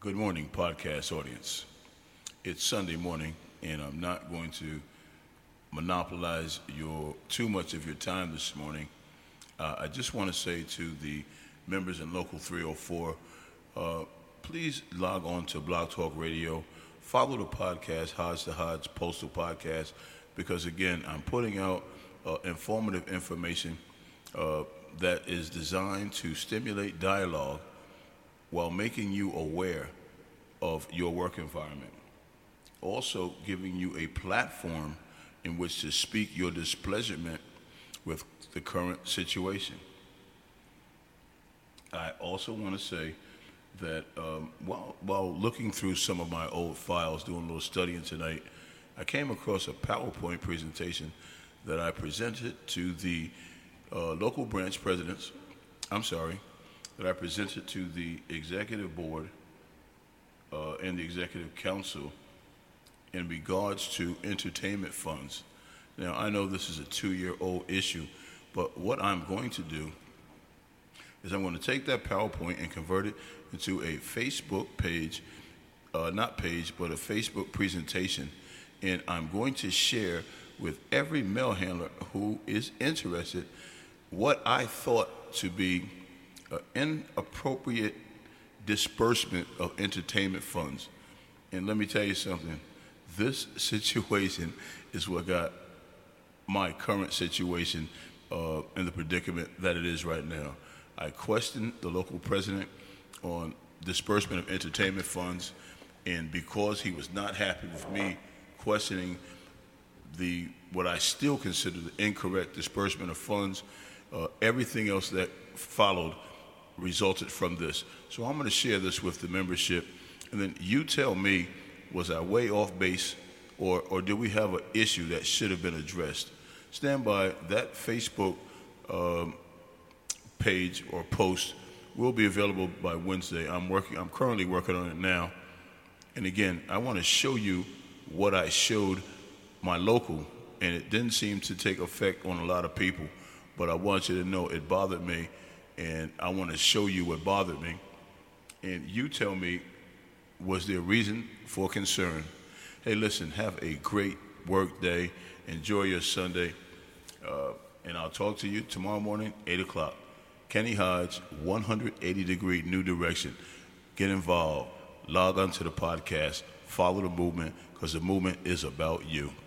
Good morning, podcast audience. It's Sunday morning, and I'm not going to monopolize too much of your time this morning. I just want to say to the members in Local 304, please log on to Blog Talk Radio. Follow the podcast, Hodge to Hodge Postal Podcast, because again, I'm putting out informative information that is designed to stimulate dialogue while making you aware of your work environment. Also giving you a platform in which to speak your displeasurement with the current situation. I also want to say that while looking through some of my old files, doing a little studying tonight, I came across a PowerPoint presentation that I presented to the local branch presidents. That I presented to the executive board and the executive council in regards to entertainment funds. Now, I know this is a 2-year-old issue, but what I'm going to do is I'm going to take that PowerPoint and convert it into a Facebook page, but a Facebook presentation, and I'm going to share with every mail handler who is interested what I thought to be inappropriate disbursement of entertainment funds. And let me tell you something, this situation is what got my current situation in the predicament that it is right now. I questioned the local president on disbursement of entertainment funds, and because he was not happy with me questioning what I still consider the incorrect disbursement of funds, everything else that followed resulted from this. So I'm going to share this with the membership, and then you tell me, was I way off base, or do we have an issue that should have been addressed? Stand by. That Facebook page or post will be available by Wednesday. I'm currently working on it now. And again, I want to show you what I showed my local, and it didn't seem to take effect on a lot of people, but I want you to know it bothered me, and I want to show you what bothered me. And you tell me, was there reason for concern? Hey, listen, have a great work day. Enjoy your Sunday. And I'll talk to you tomorrow morning, 8 o'clock. Kenny Hodge, 180 Degree New Direction. Get involved. Log on to the podcast. Follow the movement, because the movement is about you.